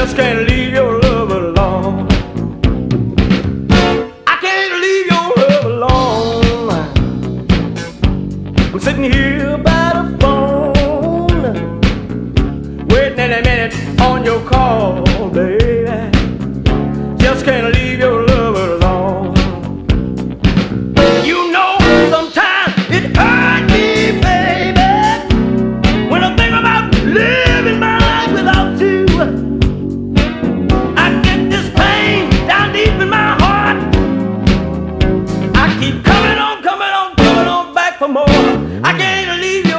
Just can't leave your love alone. I can't leave your love alone. I'm sitting here by the phone, waiting in a minute on your call, baby. Just can't leave your love alone. You know, sometimes it hurts me, baby, when I think about living my life without you. I get this pain down deep in my heart. I keep coming on, coming on, coming on back for more. I can't leave